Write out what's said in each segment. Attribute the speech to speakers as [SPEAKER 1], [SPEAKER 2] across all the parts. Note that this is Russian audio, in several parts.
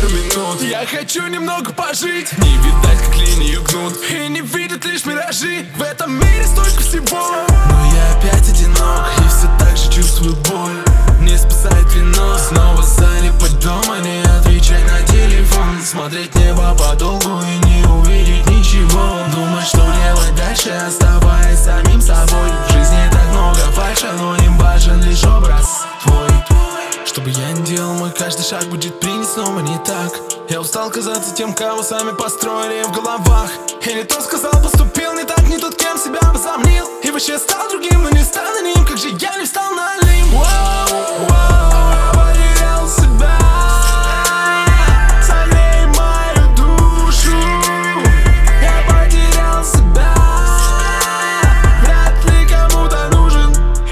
[SPEAKER 1] пару минут. Я хочу немного пожить, не видать, как линию гнут, и не видят лишь миражи. В этом мире столько всего, но я опять одинок, и все так же чувствую боль. Не спасает вино, снова залипать дома, не отвечать на телефон, смотреть небо подолгу и не увидеть ничего. Думать, что делать дальше, оставаясь самим собой. В жизни так много фальши, но им важен лишь образ твой. Что бы я ни делал, мой каждый шаг будет принят снова не так. Я устал казаться тем, кого сами построили в головах. И не то сказал, поступил не так, не тот, кем себя возомнил. И вообще стал другим, но не стану ним. Как же я не встал на Олимп? Потерял себя, согрей мою душу. Я потерял себя, вряд ли кому-то нужен.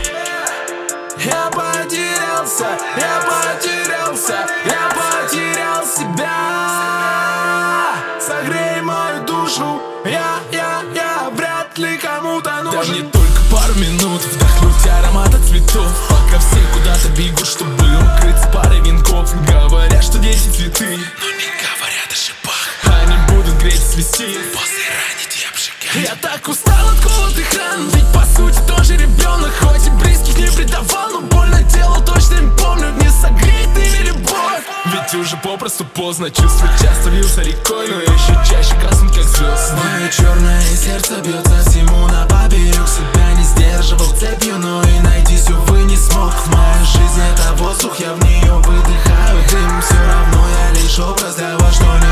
[SPEAKER 1] Я потерялся, я потерялся, я потерял себя. Согрей мою душу, я вряд ли кому-то нужен. Даже не только пару минут, вдохнуть аромат от цветов, пока все куда-то бегут, чтобы укрыться парой венков. Говорят, что дети цветы, но не говорят о шипах. Они будут греть, свести, после ранить и обжигать. Я так устал от колотых ран, ведь по сути тоже ребенок. Хоть и близких не предавал, но больно делал, точно не помню. Не согреет или любовь, ведь уже попросту поздно. Чувства часто лился рекой, но еще чаще гаснут как звезды. Мое черное сердце бьется всему на поперек. Себя не сдерживал цепью, но и найтись, увы, не смог. Моя жизнь — это воздух, я в нее выдыхаю дым. Все равно я лишь образ для вас, что